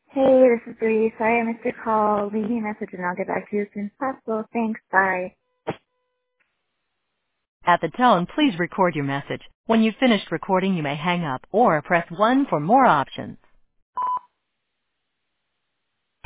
Hey, this is Bree. Sorry I missed your call. Leave me a message and I'll get back to you as soon as possible. Thanks. Bye. At the tone, please record your message. When you've finished recording, you may hang up or press 1 for more options.